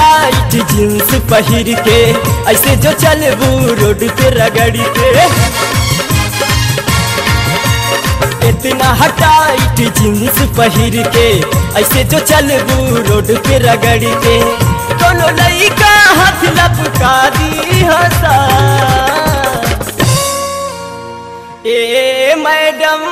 Tight jeans पहिर के ऐसे जो चलबू रोड पे रगड़ के। इतना टाइट जींस पहिर के ऐसे जो चलबू रोड पे रगड़ के। दोनों लइका हाथ लपका दी हंसा। ए मैडम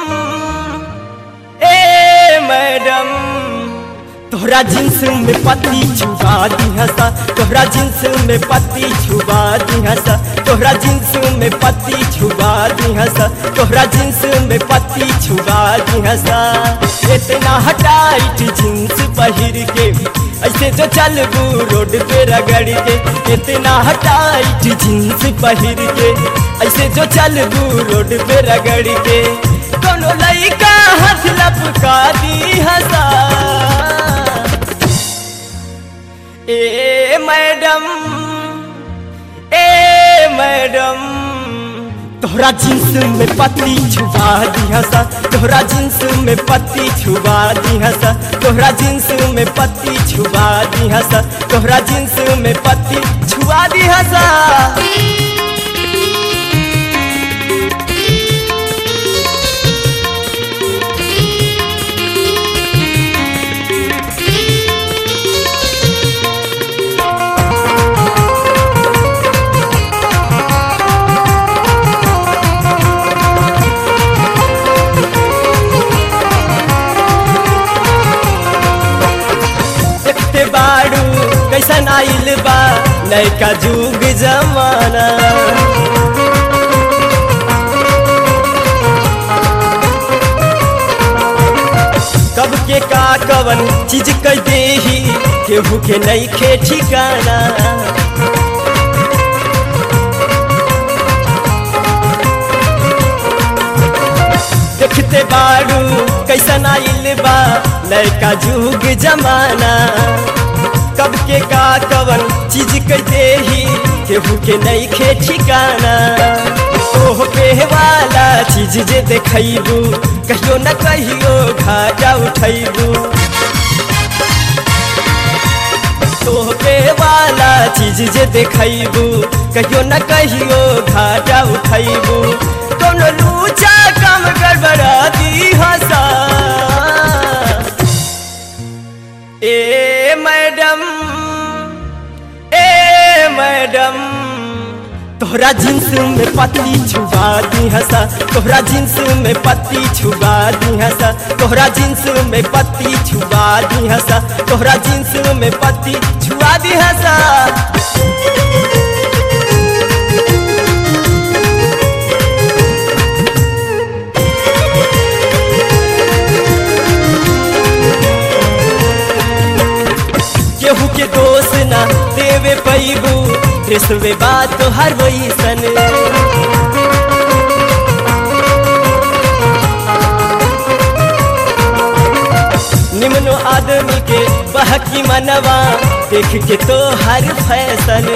तोहरा जींस में पत्ती छुपा दी हंसा। तोहरा जींस में पत्ती छुपा दी हंसा। तोहरा जींस में पत्ती छुपा दी हंसा। तोहरा जींस में पत्ती छुपा दी हंसा। इतना टाइट जींस पहिर के ऐसे जो चलबू रोड पे रगड़ के। इतना टाइट जींस पहिर के ऐसे जो चलबू रोड पे रगड़ के। दोनों लइका हाथ लपका दी हंसा। ए मैडम तोहरा जींस में पत्ती छुपा दी हंसा। तोहरा जींस में पत्ती छुपा दी हंसा। तोहरा जींस में पत्ती छुपा दी हंसा। तोहरा जींस में पत्ती छुपा दी हंसा। बाड़ू कैसन आइल बा नैका जुग जमाना। कब के का कवन चीज कह देही केहू के नइखे ठिकाना। देखते बाड़ू कैसन आइल बा नैका जुग जमाना। कब के का कवन चीज कह देही केहू के नइखे ठिकाना। ओह पे वाला चीज जे देखैबू कहियो न कहियो घाटा उठैबू। ओह पे वाला चीज जे देखैबू कहियो न कहियो घाटा उठैबू। दोनों लूचा काम गड़बड़ा दी हंसा। ए मैडम तोहरा जींस में पत्ती छुपा दी हंसा। तोहरा जींस में पत्ती छुपा दी हंसा। तोहरा जींस में पत्ती छुपा दी हंसा। तोहरा जींस में पत्ती छुपा दी हंसा। केहू के दोष ना देवे पैबू ड्रेसवे बात तो हर वैसन। निम्नो आदमी के बहकी मनवा देख के तो हर फैशन।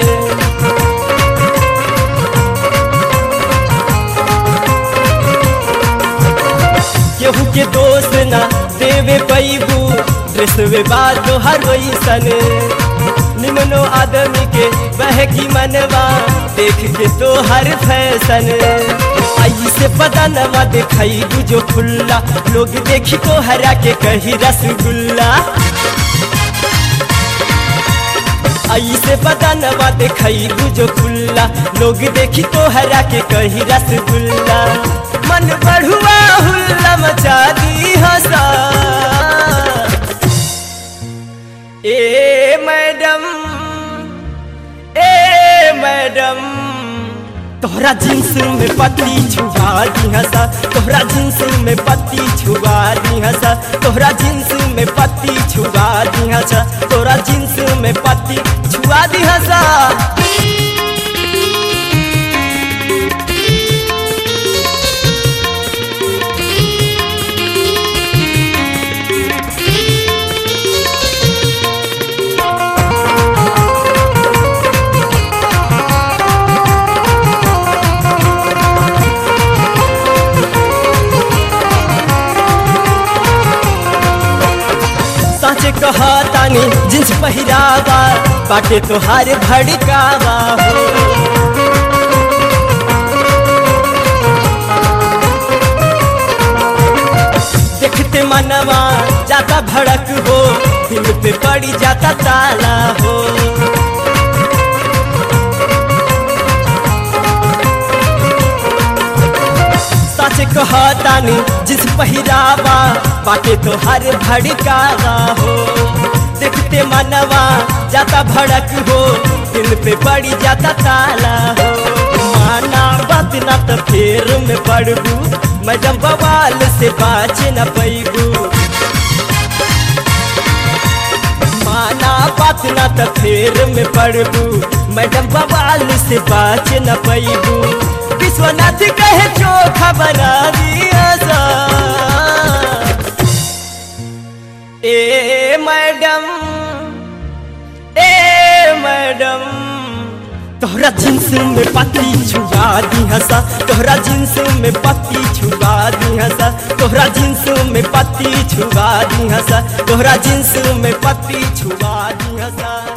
केहू के दोष ना देवे पैबू ड्रेसवे बात तो हर वैसन। निम्नो आदमी के बहकी मनवा देख के तो हर फैशन। ऐसे बदनवा देखैबू जो खुल्ला लोग देखी तो हरा के कही रसगुल्ला। ऐसे बदनवा देखैबू जो खुल्ला लोग देखी तो हरा के कही रसगुल्ला। मन बढ़ुआ हुल्ला मचा दी हंसा। ए मैडम तोहरा जींस में पत्ती छुपा दी हंसा। तोहरा जींस में पत्ती छुपा दी हंसा। तोहरा जींस में पत्ती छुपा दी हंसा। तोहरा जींस में पत्ती छुपा दी हंसा। कहतानी जींस पहिरावा बाटे तोहार भड़कावा हो। देखते मनवा जाता भड़क हो, दिल पे पड़ी जाता ताला हो। सच कहतानी जिस पहिरावा बाटे तोहार भड़कावा हो। देखते मनवा जाता भड़क हो, दिल पे पड़ी जाता ताला हो। माना बात ना तो फेर में पड़बू, मैडम बवाल से बाच न पैबू। माना बात ना तो फेर में पड़बू, मैडम बवाल से बाच न पैबू। विश्वनाथ कहे चोखा बना दिया सा। ए मैडम तोहरा जींस में पत्ती छुआ दी हसा, तोहरा जींस में पत्ती छुआ दी हसा, तोहरा जींस में पत्ती छुआ दी हसा, तोहरा जींस में पत्ती छुआ दी हसा।